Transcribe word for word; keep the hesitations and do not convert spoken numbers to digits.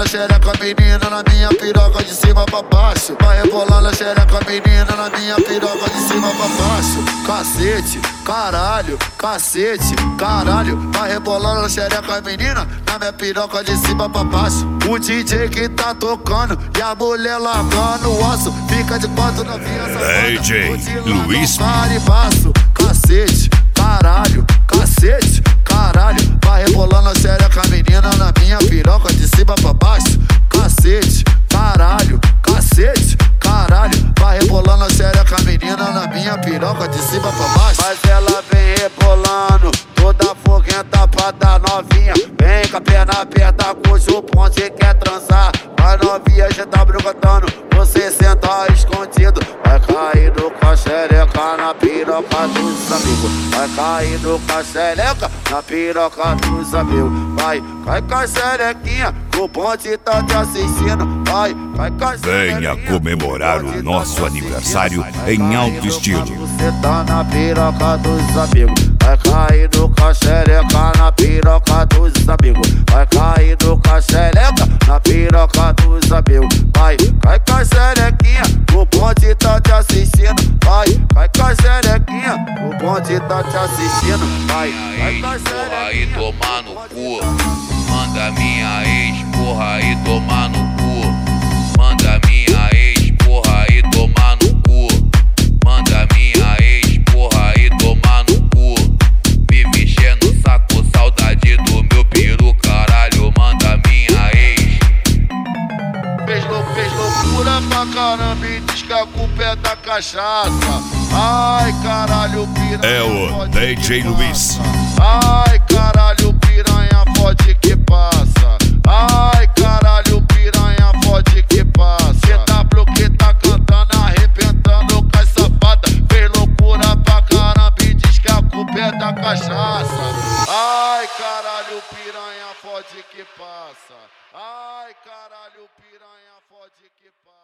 rebolando a xereca, menina, na minha piroca de cima pra baixo. Vai rebolando a xereca, menina, na minha piroca de cima pra baixo. Cacete, caralho, cacete, caralho. Vai rebolando a xereca, menina, na minha piroca de cima pra baixo. O D J que tá tocando e a mulher largando o osso. Fica de quatro na via, D J Luiz. Caribaço, cacete, caralho, cacete, caralho. Vai rebolando a xereca, menina, na minha piroca de cima pra baixo. Cacete, caralho, cacete, caralho. Vai rebolando a xereca, menina, na minha piroca de cima pra baixo. Mas ela vem rebolando, toda foguenta pra dar novinha. Vem com a perna aberta, cujo ponte quer transar. Vai novinha, já tá brocotando, você senta escondido. Vai caindo com a xereca na piroca dos amigos. Vai caindo com a xereca na piroca dos amigos. Vai, cai com a xerequinha, o ponte tá te assistindo. Vai, cai com a xerequinha. Venha comemorar o nosso aniversário em alto estilo. Você tá na piroca dos amigos. Vai caindo com a xereca na piroca dos amigos. Vai caindo com a xereca na piroca dos amigos. Vai, cai com a xerequinha, o ponte tá te assistindo. Vai, cai com a xerequinha, o ponte tá te assistindo. Vai, vai com a porra e tomar no cu. Manda minha ex, porra, e tomar no cu. Manda minha ex, porra, e tomar no cu. Manda minha ex, porra, e tomar no cu. Me mexer no saco, saudade do meu peru, caralho. Manda minha ex. Fez, lou fez loucura pra caramba e diz que a culpa é da cachaça. Ai, caralho, piranha. É o D J Luiz. Ai, caralho, piranha, fode que passa. Ai, caralho, piranha, fode que passa. C W que tá cantando, arrebentando com as safadas. Fez loucura pra caramba e diz que a culpa é da cachaça. Ai, caralho, piranha, fode que passa. Ai, caralho, piranha, fode que passa.